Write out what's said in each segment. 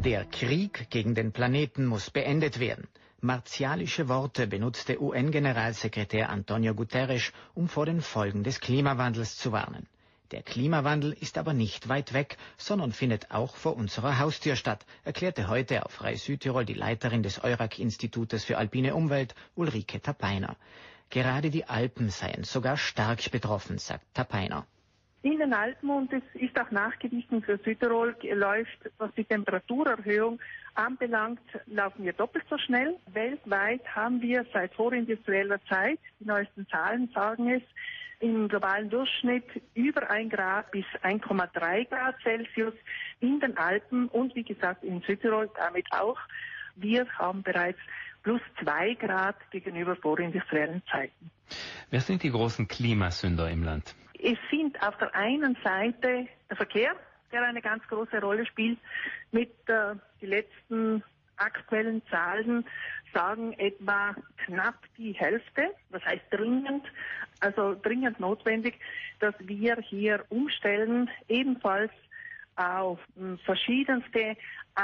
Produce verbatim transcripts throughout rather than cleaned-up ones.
Der Krieg gegen den Planeten muss beendet werden. Martialische Worte benutzte U N-Generalsekretär Antonio Guterres, um vor den Folgen des Klimawandels zu warnen. Der Klimawandel ist aber nicht weit weg, sondern findet auch vor unserer Haustür statt, erklärte heute auf Rai Südtirol die Leiterin des EURAC-Institutes für alpine Umwelt, Ulrike Tapeiner. Gerade die Alpen seien sogar stark betroffen, sagt Tapeiner. In den Alpen, und es ist auch nachgewiesen für Südtirol, läuft, was die Temperaturerhöhung anbelangt, laufen wir doppelt so schnell. Weltweit haben wir seit vorindustrieller Zeit, die neuesten Zahlen sagen es, im globalen Durchschnitt über ein Grad bis eins Komma drei Grad Celsius in den Alpen und wie gesagt in Südtirol damit auch. Wir haben bereits plus zwei Grad gegenüber vorindustriellen Zeiten. Wer sind die großen Klimasünder im Land? Es sind auf der einen Seite der Verkehr, der eine ganz große Rolle spielt. Mit äh, die letzten aktuellen Zahlen sagen etwa knapp die Hälfte, das heißt dringend, also dringend notwendig, dass wir hier umstellen, ebenfalls auf verschiedenste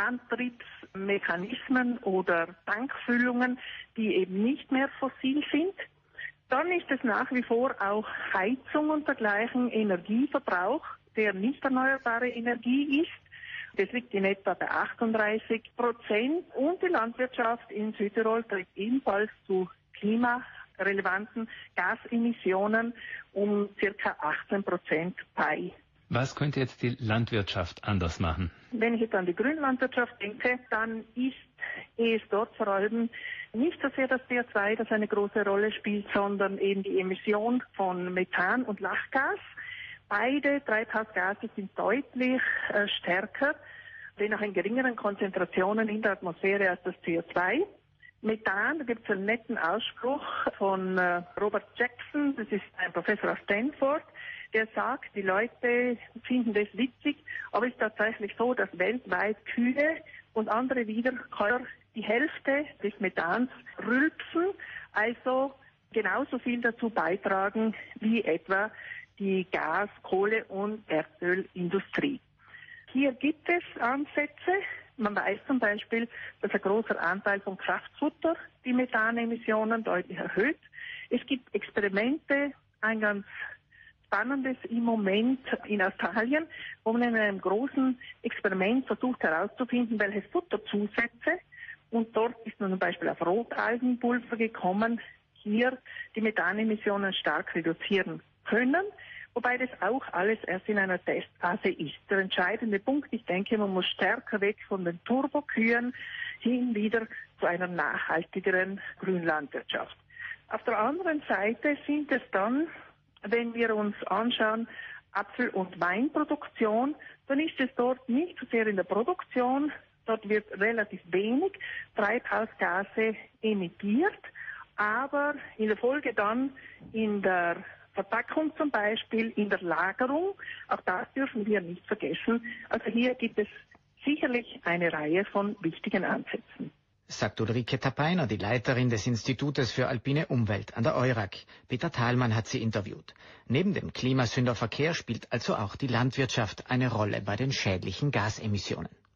Antriebsmechanismen oder Tankfüllungen, die eben nicht mehr fossil sind. Dann ist es nach wie vor auch Heizung und dergleichen Energieverbrauch, der nicht erneuerbare Energie ist. Das liegt in etwa bei achtunddreißig Prozent. Und die Landwirtschaft in Südtirol trägt ebenfalls zu klimarelevanten Gasemissionen um circa achtzehn Prozent bei. Was könnte jetzt die Landwirtschaft anders machen? Wenn ich jetzt an die Grünlandwirtschaft denke, dann ist es dort vor allem nicht so sehr das C O zwei, das eine große Rolle spielt, sondern eben die Emission von Methan und Lachgas. Beide Treibhausgase sind deutlich äh, stärker, wenn auch in geringeren Konzentrationen in der Atmosphäre als das C O zwei. Methan, da gibt es einen netten Ausspruch von äh, Robert Jackson, das ist ein Professor aus Stanford, der sagt, die Leute finden das witzig, aber es ist tatsächlich so, dass weltweit Kühe und andere Wiederkäuer die Hälfte des Methans rülpsen, also genauso viel dazu beitragen wie etwa die Gas-, Kohle- und Erdölindustrie. Hier gibt es Ansätze. Man weiß zum Beispiel, dass ein großer Anteil von Kraftfutter die Methanemissionen deutlich erhöht. Es gibt Experimente, ein ganz spannendes im Moment in Australien, wo man in einem großen Experiment versucht herauszufinden, welche Futterzusätze, und dort ist man zum Beispiel auf Rotalgenpulver gekommen, hier die Methanemissionen stark reduzieren können, wobei das auch alles erst in einer Testphase ist. Der entscheidende Punkt, ich denke, man muss stärker weg von den Turbokühen hin wieder zu einer nachhaltigeren Grünlandwirtschaft. Auf der anderen Seite sind es dann, wenn wir uns anschauen, Apfel- und Weinproduktion, dann ist es dort nicht so sehr in der Produktion, dort wird relativ wenig Treibhausgase emittiert, aber in der Folge dann in der Verpackung zum Beispiel, in der Lagerung, auch das dürfen wir nicht vergessen. Also hier gibt es sicherlich eine Reihe von wichtigen Ansätzen. Sagt Ulrike Tapeiner, die Leiterin des Institutes für alpine Umwelt an der EURAC. Peter Thalmann hat sie interviewt. Neben dem Klimasünder Verkehr spielt also auch die Landwirtschaft eine Rolle bei den schädlichen Gasemissionen.